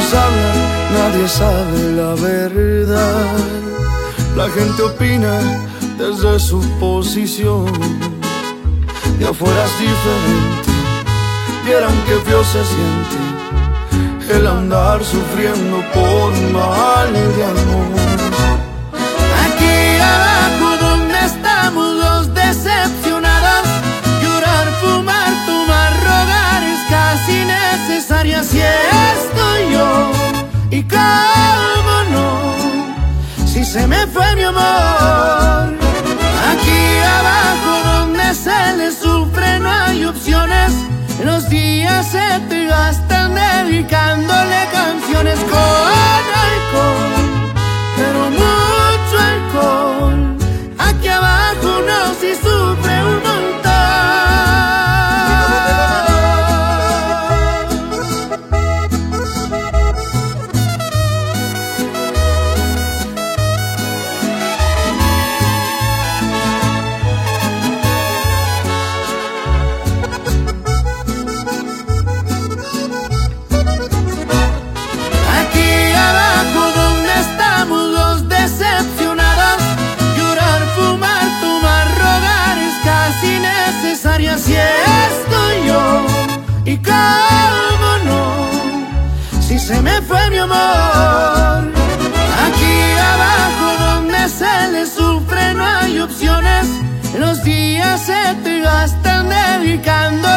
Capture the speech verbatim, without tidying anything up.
Todos hablan, nadie sabe la verdad. La gente opina desde su posición. De afuera es diferente, vieran que feo se siente el andar sufriendo por un mal de amor. Aquí abajo donde estamos los decepcionados, llorar, fumar, tomar, rogar es casi necesario. Así estoy yo, y cómo no, si se me fue mi amor. Aquí abajo donde se le sufre no hay opciones, los días se te gastan dedicándole canciones con alcohol, pero mucho alcohol. Aquí abajo uno sí sufre un montón. Así estoy yo, y cómo no, si se me fue mi amor. Aquí abajo donde se le sufre no hay opciones, los días se te gastan dedicando